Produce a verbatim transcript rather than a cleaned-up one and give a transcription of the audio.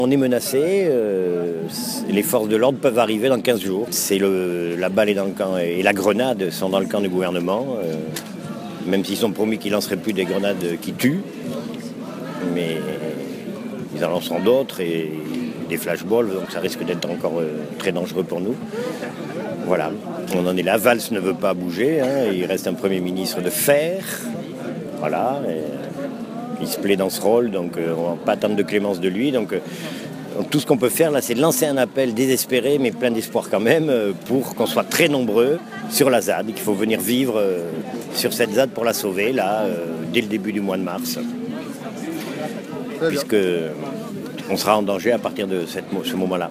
On est menacé, euh, les forces de l'ordre peuvent arriver dans quinze jours. C'est le, la balle est dans le camp et la grenade sont dans le camp du gouvernement, euh, même s'ils ont promis qu'ils ne lanceraient plus des grenades qui tuent. Mais ils en lanceront d'autres et des flashballs, donc ça risque d'être encore euh, très dangereux pour nous. Voilà, on en est là. Valls ne veut pas bouger, hein, il reste un Premier ministre de fer. Voilà. Et il se plaît dans ce rôle, donc euh, on ne va pas attendre de clémence de lui. Donc, euh, donc tout ce qu'on peut faire là, c'est de lancer un appel désespéré, mais plein d'espoir quand même, euh, pour qu'on soit très nombreux sur la ZAD, qu'il faut venir vivre euh, sur cette ZAD pour la sauver, là, euh, dès le début du mois de mars. Puisque on sera en danger à partir de cette, ce moment-là.